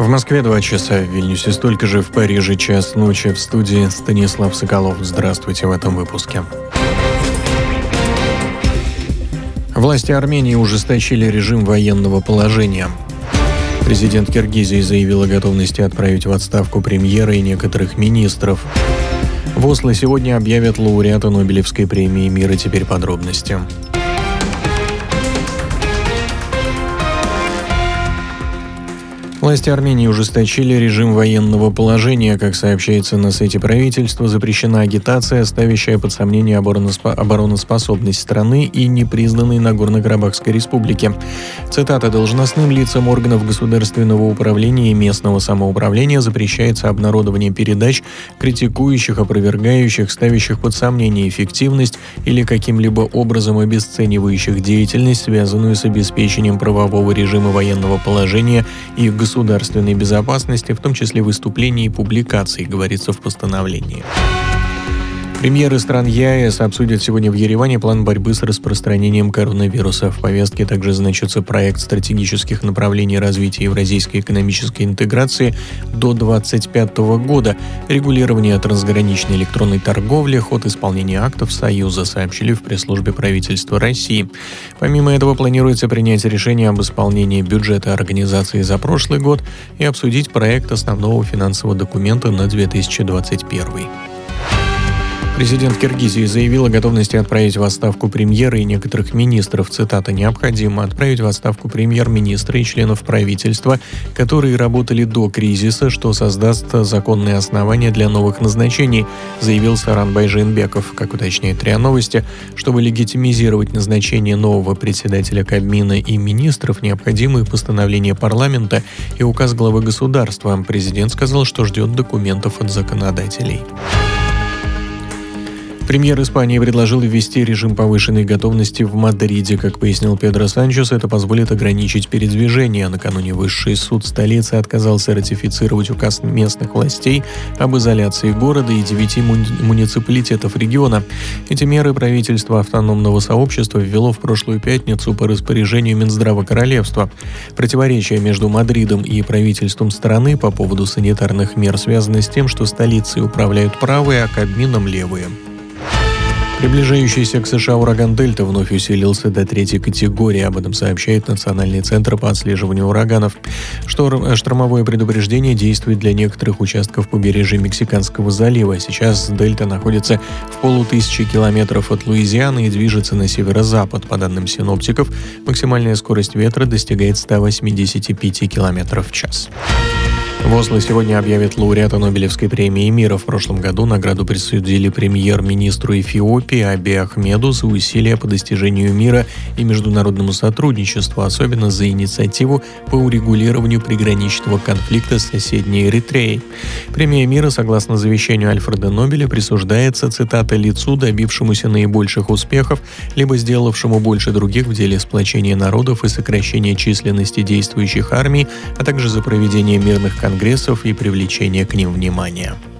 В Москве 2 часа, в Вильнюсе столько же, в Париже час ночи. В студии Станислав Соколов. Здравствуйте в этом выпуске. Власти Армении ужесточили режим военного положения. Президент Киргизии заявил о готовности отправить в отставку премьера и некоторых министров. В Осло сегодня объявят лауреата Нобелевской премии мира. Теперь подробности. Власти Армении ужесточили режим военного положения. Как сообщается на сайте правительства, запрещена агитация, ставящая под сомнение обороноспособность страны и непризнанной Нагорно-Карабахской республики. Цитата: «Должностным лицам органов государственного управления и местного самоуправления запрещается обнародование передач, критикующих, опровергающих, ставящих под сомнение эффективность или каким-либо образом обесценивающих деятельность, связанную с обеспечением правового режима военного положения и государственной безопасности, в том числе выступлений и публикаций», говорится в постановлении. Премьеры стран ЕАЭС обсудят сегодня в Ереване план борьбы с распространением коронавируса. В повестке также значится проект стратегических направлений развития евразийской экономической интеграции до 2025 года, регулирование трансграничной электронной торговли, ход исполнения актов Союза, сообщили в пресс-службе правительства России. Помимо этого, планируется принять решение об исполнении бюджета организации за прошлый год и обсудить проект основного финансового документа на 2021. Президент Киргизии заявил о готовности отправить в отставку премьера и некоторых министров. Цитата: «Необходимо отправить в отставку премьер-министра и членов правительства, которые работали до кризиса, что создаст законные основания для новых назначений», заявил Сооронбай Жээнбеков. Как уточняет РИА Новости, чтобы легитимизировать назначение нового председателя Кабмина и министров, необходимы постановления парламента и указ главы государства. Президент сказал, что ждет документов от законодателей. Премьер Испании предложил ввести режим повышенной готовности в Мадриде. Как пояснил Педро Санчес, это позволит ограничить передвижение. Накануне высший суд столицы отказался ратифицировать указ местных властей об изоляции города и 9 муниципалитетов региона. Эти меры правительство автономного сообщества ввело в прошлую пятницу по распоряжению Минздрава Королевства. Противоречия между Мадридом и правительством страны по поводу санитарных мер связаны с тем, что столицей управляют правые, а Кабмином левые. Приближающийся к США ураган «Дельта» вновь усилился до 3-й категории. Об этом сообщает Национальный центр по отслеживанию ураганов. Штормовое предупреждение действует для некоторых участков побережья Мексиканского залива. Сейчас «Дельта» находится в 1500 километров от Луизианы и движется на северо-запад. По данным синоптиков, максимальная скорость ветра достигает 185 километров в час. В Осло сегодня объявят лауреата Нобелевской премии мира. В прошлом году награду присудили премьер-министру Эфиопии Абий Ахмеду за усилия по достижению мира и международному сотрудничеству, особенно за инициативу по урегулированию приграничного конфликта с соседней Эритреей. Премия мира, согласно завещанию Альфреда Нобеля, присуждается, цитата, «лицу, добившемуся наибольших успехов, либо сделавшему больше других в деле сплочения народов и сокращения численности действующих армий, а также за проведение мирных конгрессов и привлечение к ним внимания».